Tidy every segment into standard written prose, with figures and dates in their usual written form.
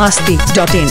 biharmasti.in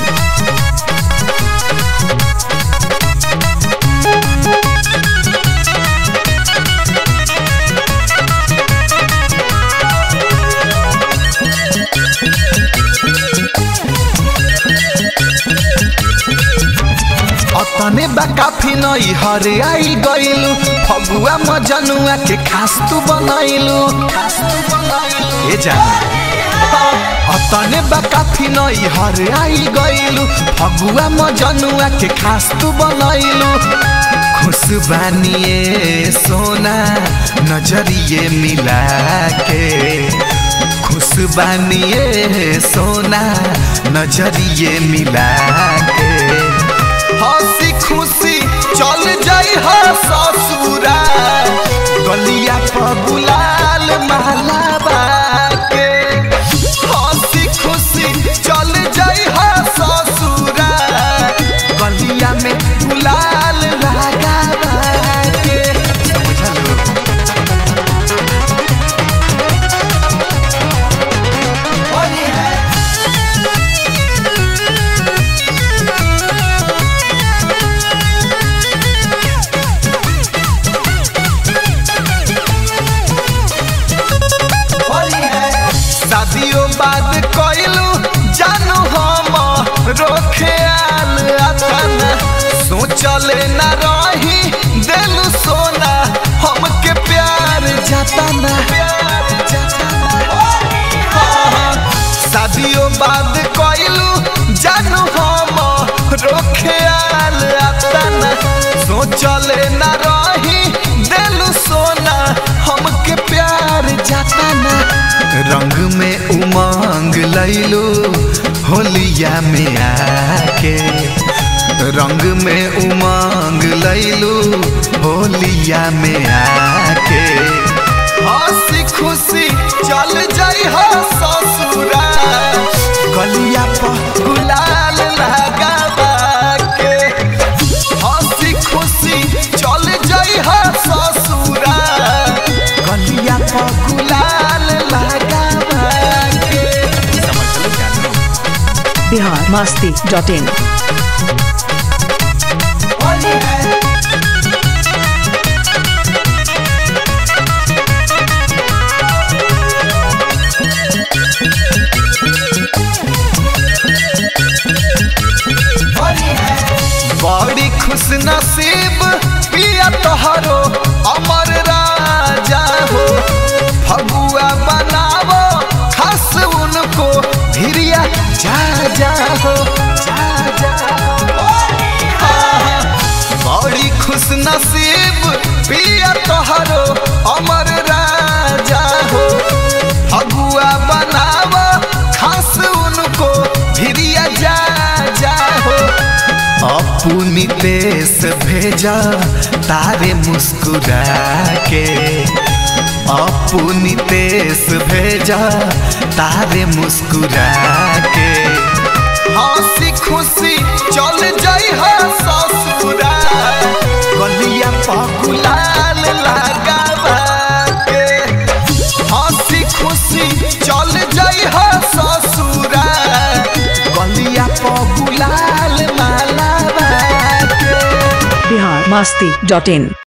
तने बा काफी नई हरे आई गइलू फगुआ मजनुआ के खास तू बनैलू ए जाना तने बा काफी नई हरे आई गइलू फगुआ मजनुआ के खास तू बनैलू खुश बानिए सोना नजरिए मिला के खुश बानिए सोना नजरिए मिला के हंसी खुशी चल जाई हो ससुरा गलिया पर गुलाल माला बाके हंसी खुशी चल जाई हो ससुरा गलिया में गुलाल लगा बाके शादियों बाद कइलू जानू हम रोखे आल अतना सोचले न रही देलू सोना हमके प्यार जतना शादियों बाद कइलू जानू हम रोखे आल अतना सोचले न रही देलू सोना हमके प्यार जतना रंग में उमंग लैलू होलिया में आके रंग में उमंग लैलू होलिया में आके हंसी खुशी चल जाई हो ससुरा गलिया पर गुलाल लगा के हंसी खुशी चल जाई हो ससुरा गलिया पर गुलाल लगा biharmasti.in बड़ी खुश नसीब पिया तोहरो अमर राजा हो फगुआ बनावो खास उनको धिरिया जा जा हो बड़ी खुश नसीब पिया तोहरो अमर राजा हो फगुआ बनावो खास उनको धिरिया जा जा हो अपनी देश भेजा तारे मुस्कुरा के अपनी देश भेजा तारे मुस्कुरा के हंसी खुशी चल जाई हो ससुरा गलिया पर गुलाल लगा के हंसी खुशी चल जाई हो ससुरा गलिया पर गुलाल माला biharmasti.in